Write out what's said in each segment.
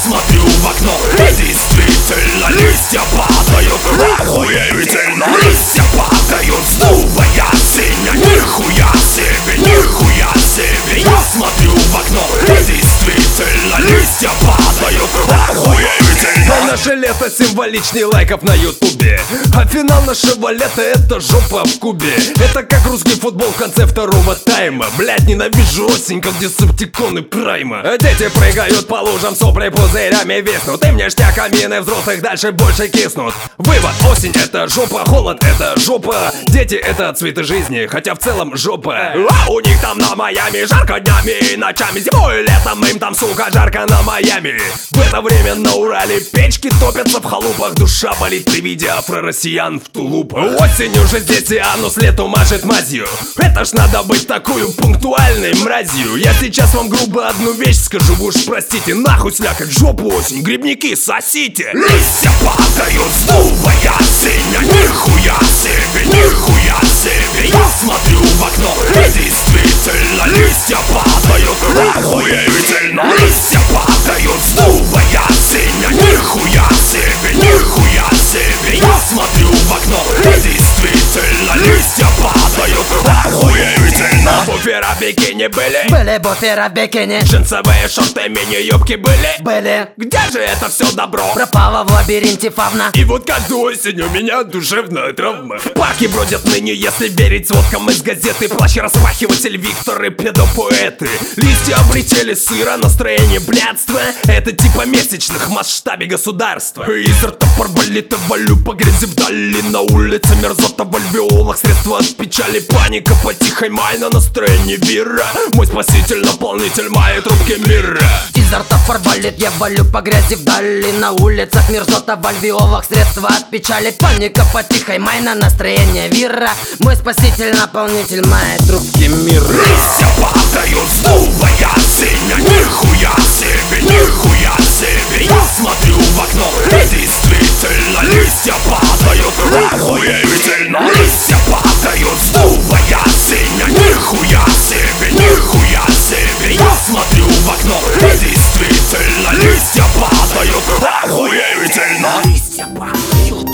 смотрю в окно, и действительно листья падают. Охуительно, листья падают. Новая осень, нихуя себе, нихуя себе. Я смотрю в окно, и действительно листья падают. Охуительно. А наше лето символичнее лайков на ютубе. А финал нашего лета — это жопа в кубе. Это как русский футбол в конце второго тайма. Блять, ненавижу осень, как десептиконы прайма. Дети прыгают по лужам, сопли пузырями виснут. И мне штяк, камины взрослых дальше больше киснут. Вывод: осень — это жопа, холод — это жопа. Дети — это цветы жизни, хотя в целом жопа. А у них там на Майами жарко днями и ночами. Зимой и летом им там, сука, жарко на Майами. В это время на Урале печки топятся в халупах. Душа болит при виде афро-россиян в тулупах. Осень уже здесь, и анус лету машет мазью. Это ж надо быть такую пунктуальной мразью. Я сейчас вам грубо одну вещь скажу, вы уж простите. Нахуй слякать жопу осень, грибники сосите. Листья падают, новая осень, нихуя себе, нихуя себе. Я смотрю в окно, и действительно листья падают. Охуительно, листья падают, новая осень, нихуя себе, нихуя себе. Я смотрю в окно, и действительно листья падают. Охуительно. Буфера в бикини были? Были буфера в бикини. Джинсовые шорты, мини-юбки были? Были. Где же это все добро? Пропала в лабиринте фавна. И вот каждую осень у меня душевная травма. В парке бродят ныне, если верить сводкам из газеты. Плащ-распахиватель Виктор и педопоэты. Листья облетели сыра, настроение блядства. Это типа месячных в масштабе государства. Из рта арбалета валю по грязи вдали. На улице мерзота в альвеолах. Средства от печали, паника по тихой май. На настроение вира. Мой спаситель, наполнитель моей трубки мира. Изо рта арбалет я валю по грязи вдали. На улицах мерзота в альвеолах. Средства от печали, паника по тихой май. На настроение вира. Мой спаситель, наполнитель моей трубки мира. Листья падают, новая осень, нихуя себе, нихуя себе. Я смотрю в окно, и действительно листья падают. Охуительно, листья падают, новая осень, нихуя себе, нихуя себе. Я смотрю в окно, и действительно листья падают. Охуительно. Листья падают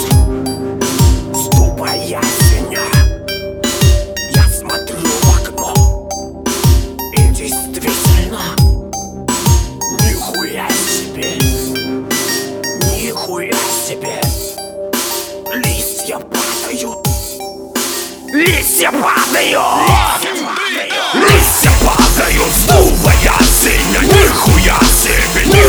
с дуба ясеня. Я смотрю в окно, и действительно нихуя себе, нихуя себе. Листья падают. Листья падают! Листья падают, новая осень, нихуя себе,